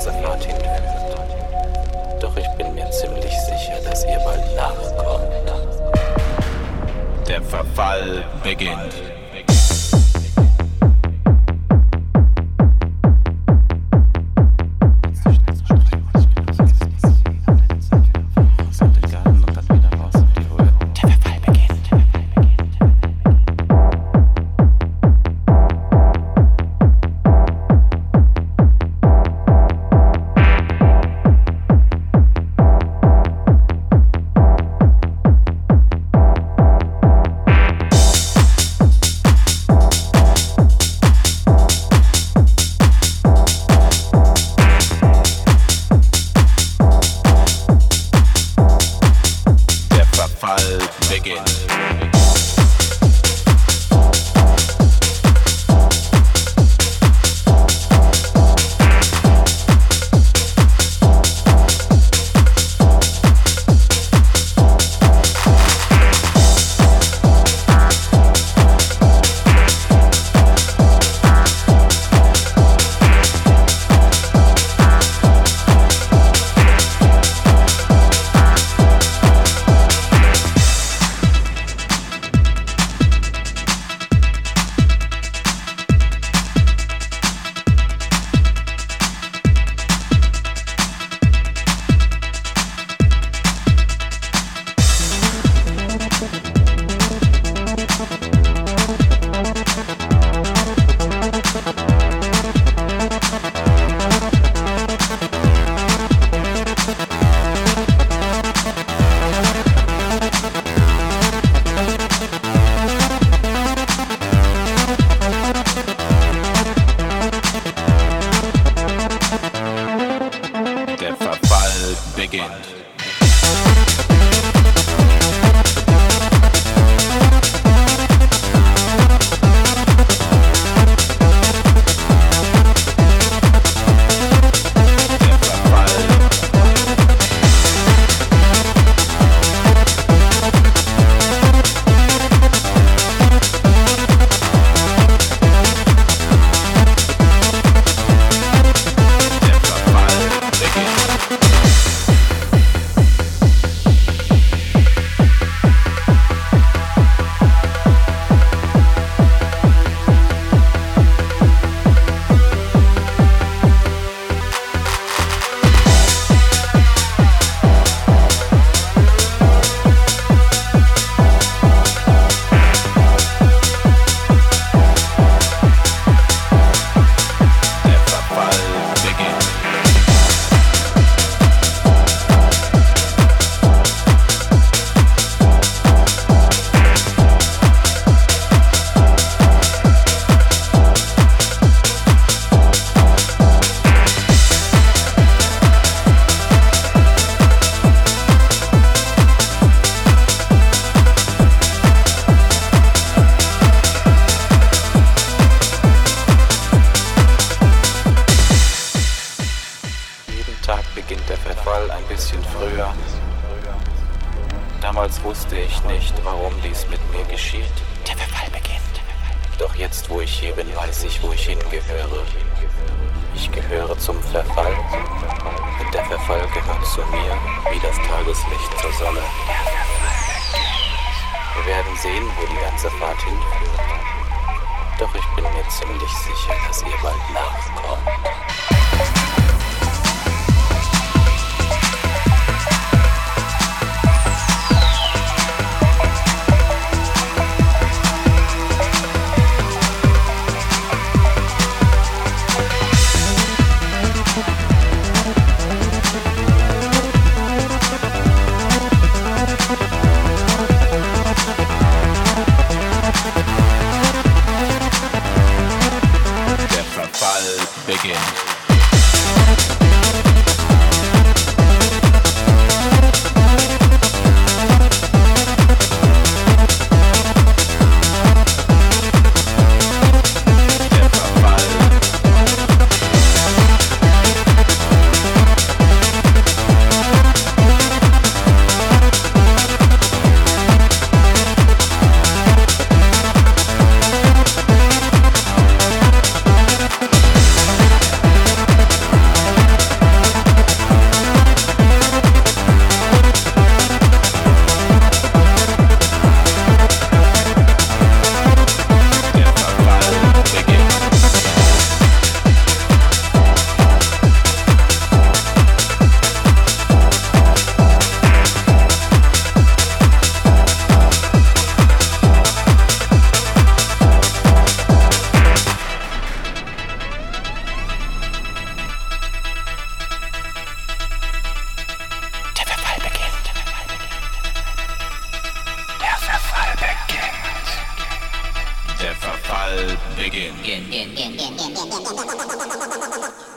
ganze Fahrt hinführt. Doch ich bin mir ziemlich sicher, dass ihr bald nachkommt. Der Verfall beginnt. Beginnt der Verfall ein bisschen früher. Damals wusste ich nicht, warum dies mit mir geschieht. Der Verfall beginnt. Doch jetzt, wo ich hier bin, weiß ich, wo ich hingehöre. Ich gehöre zum Verfall und der Verfall gehört zu mir, wie das Tageslicht zur Sonne. Wir werden sehen, wo die ganze Fahrt hinführt. Doch ich bin mir ziemlich sicher, dass ihr bald nachkommt. Begin. Verfall beginnt.